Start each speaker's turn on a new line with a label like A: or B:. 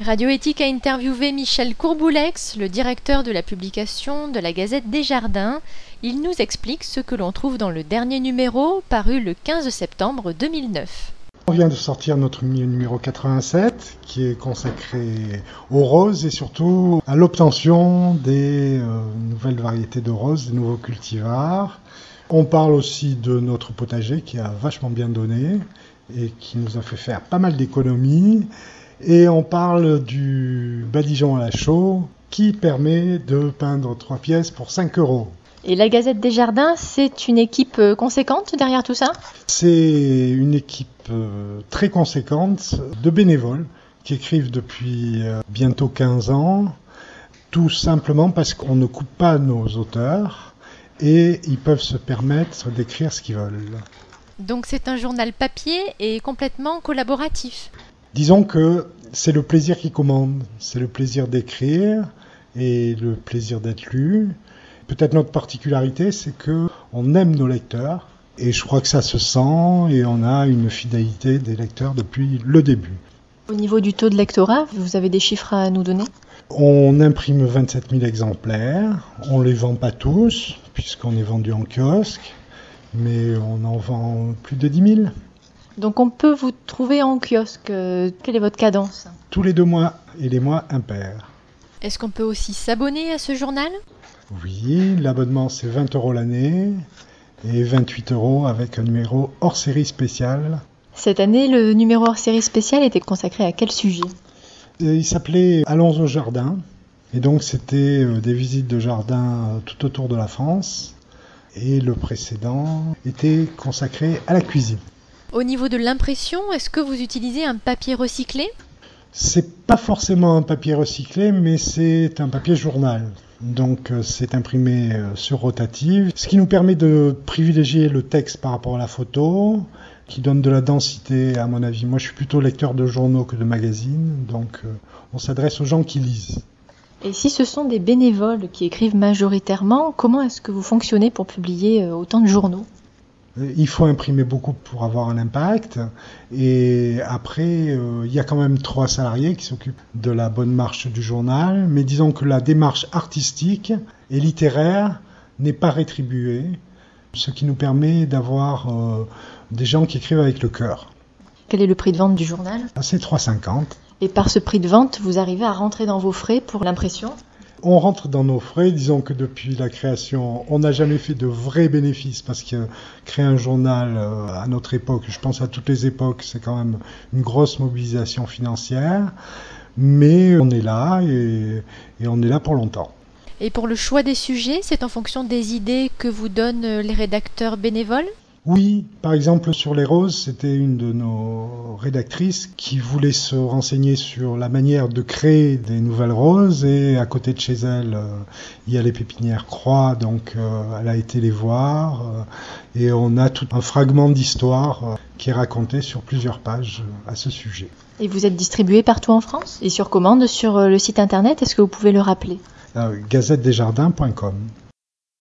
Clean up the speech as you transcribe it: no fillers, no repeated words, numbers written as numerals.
A: Radio Éthique a interviewé Michel Courboulex, le directeur de la publication de la Gazette des Jardins. Il nous explique ce que l'on trouve dans le dernier numéro, paru le 15 septembre 2009.
B: On vient de sortir notre numéro 87, qui est consacré aux roses et surtout à l'obtention des nouvelles variétés de roses, des nouveaux cultivars. On parle aussi de notre potager qui a vachement bien donné et qui nous a fait faire pas mal d'économies. Et on parle du badigeon à la chaux qui permet de peindre 3 pièces pour 5 €.
A: Et la Gazette des Jardins, c'est une équipe conséquente derrière tout ça ?
B: C'est une équipe très conséquente de bénévoles qui écrivent depuis bientôt 15 ans, tout simplement parce qu'on ne coupe pas nos auteurs et ils peuvent se permettre d'écrire ce qu'ils veulent.
A: Donc c'est un journal papier et complètement collaboratif.
B: Disons que c'est le plaisir qui commande, c'est le plaisir d'écrire et le plaisir d'être lu. Peut-être notre particularité, c'est qu'on aime nos lecteurs et je crois que ça se sent et on a une fidélité des lecteurs depuis le début.
A: Au niveau du taux de lectorat, vous avez des chiffres à nous donner ?
B: On imprime 27 000 exemplaires, on ne les vend pas tous puisqu'on est vendu en kiosque, mais on en vend plus de 10 000.
A: Donc on peut vous trouver en kiosque. Quelle est votre cadence ?
B: Tous les 2 mois et les mois impairs.
A: Est-ce qu'on peut aussi s'abonner à ce journal ?
B: Oui, l'abonnement c'est 20 € l'année et 28 € avec un numéro hors série spécial.
A: Cette année, le numéro hors série spécial était consacré à quel sujet ?
B: Il s'appelait Allons au jardin et donc c'était des visites de jardin tout autour de la France et le précédent était consacré à la cuisine.
A: Au niveau de l'impression, est-ce que vous utilisez un papier recyclé ?
B: C'est pas forcément un papier recyclé, mais c'est un papier journal. Donc c'est imprimé sur rotative, ce qui nous permet de privilégier le texte par rapport à la photo, qui donne de la densité à mon avis. Moi je suis plutôt lecteur de journaux que de magazines, donc on s'adresse aux gens qui lisent.
A: Et si ce sont des bénévoles qui écrivent majoritairement, comment est-ce que vous fonctionnez pour publier autant de journaux ?
B: Il faut imprimer beaucoup pour avoir un impact et après il y a quand même 3 salariés qui s'occupent de la bonne marche du journal, mais disons que la démarche artistique et littéraire n'est pas rétribuée, ce qui nous permet d'avoir des gens qui écrivent avec le cœur.
A: Quel est le prix de vente du journal ?
B: C'est 3,50 €.
A: Et par ce prix de vente, vous arrivez à rentrer dans vos frais pour l'impression ?
B: On rentre dans nos frais, disons que depuis la création, on n'a jamais fait de vrais bénéfices parce que créer un journal à notre époque, je pense à toutes les époques, c'est quand même une grosse mobilisation financière, mais on est là et on est là pour longtemps.
A: Et pour le choix des sujets, c'est en fonction des idées que vous donnent les rédacteurs bénévoles ?
B: Oui, par exemple sur les roses, c'était une de nos rédactrices qui voulait se renseigner sur la manière de créer des nouvelles roses et à côté de chez elle, il y a les pépinières Croix, donc elle a été les voir et on a tout un fragment d'histoire qui est raconté sur plusieurs pages à ce sujet.
A: Et vous êtes distribué partout en France et sur commande sur le site internet, est-ce que vous pouvez le rappeler ?
B: gazettedesjardins.com